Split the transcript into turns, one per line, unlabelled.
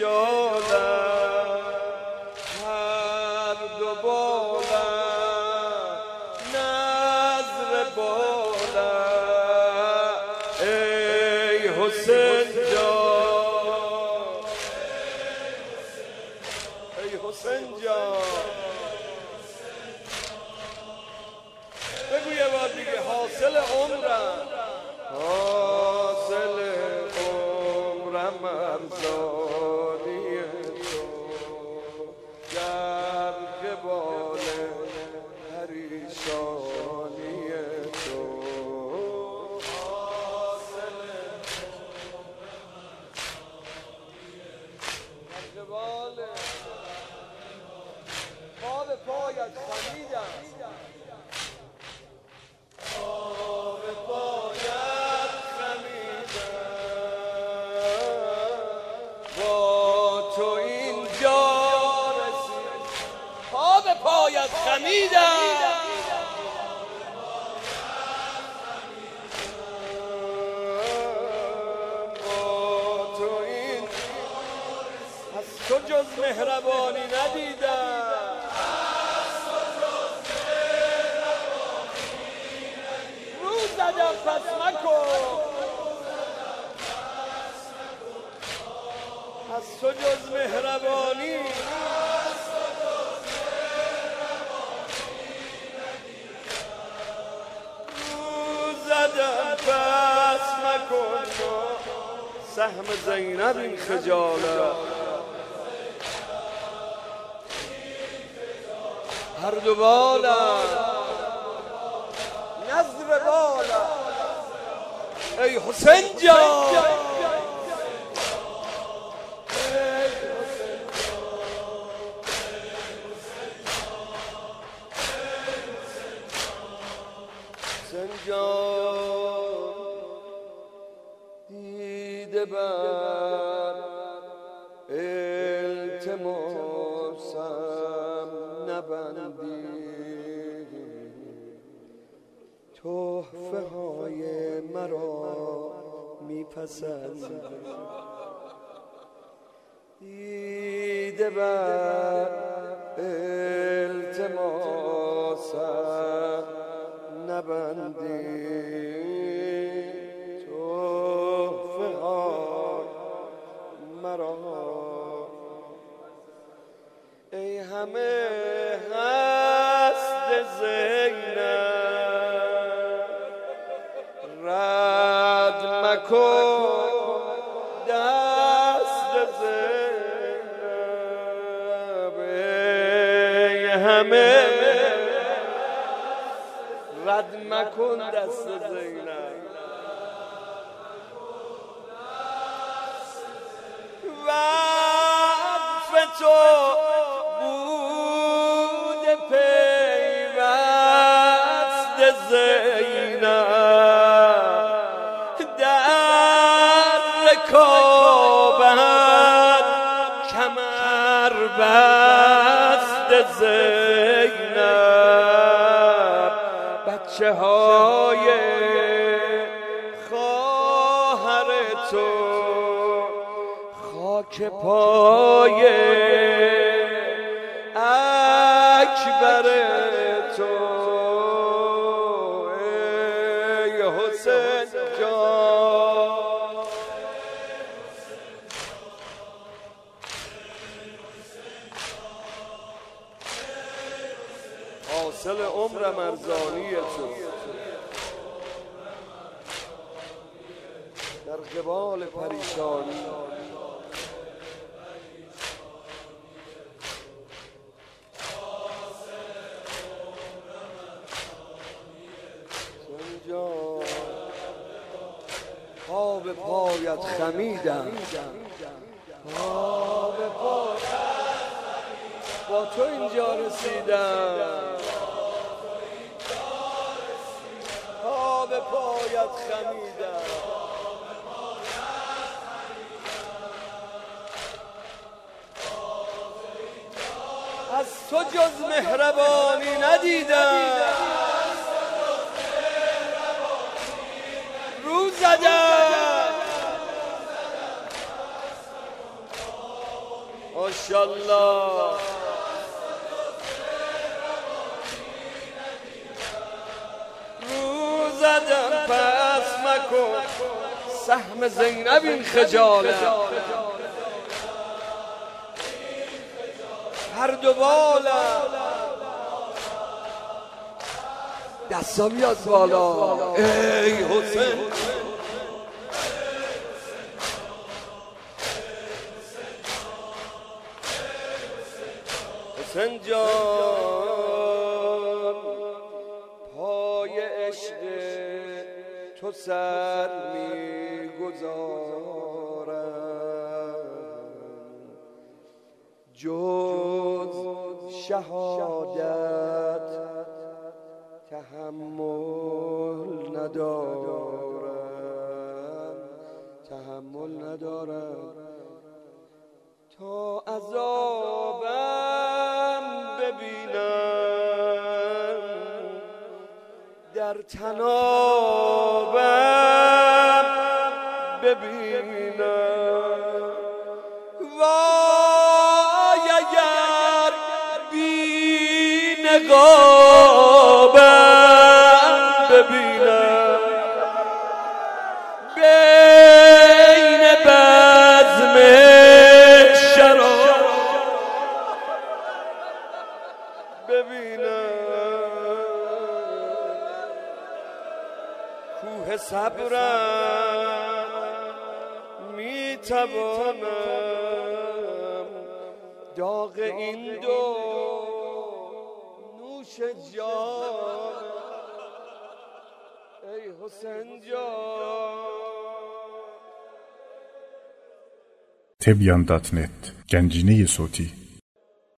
جالم هر دو بالم نظر بالم ای حسین جان ای حسین جان بگو یه بار دیگه حاصل عمرم حاصل عمرم ارزانی تو در قبال پریشانی تو حاصل در قبال پا به پایت خمیدم پایت خمیدم با تو این از تو جز مهربانی ندیدم رو زدم پس مکن از تو جز مهربانی پس مکن سهم زینب این خجالت هر دو بالم نظر بالم ای حسین جان حسین جان دیده بر التماسم نبندی تحفه های مرا میپسندی دیده بر التماسم نبندی تحفه های مرا ای همه هست زینب رد مکن دست زینب ای همه رد مکن دست زینب وقف تو بود پیوست زینب در رکابت کمر بست زینب بچه های خواهر تو خاک پای اکبر تو ای حسین جان حاصل عمرم ارزانی تو در قبال پریشانی پا به پایت خمیدم پا به پایت با تو اینجا رسیدم پا به پایت خمیدم از تو جز مهربانی ندیدم رو زدم ماشاءالله. رو زدم پس مکن سهم زینب این خجالت، هر دو بالم دستا بیاد بالا. ای حسین حسین جان، پای عشق تو سر میگذارم، جز شهادت تحمل ندارم، تا عذابم ببینم در تنابم ببینم. وای اگر بی نقابم ببینم بین بزم شراب ببینم، کوه صبرم میتوانم داغ این دو نوش جان. ای حسین جان.
Tebyan.net Gənciniyi Soti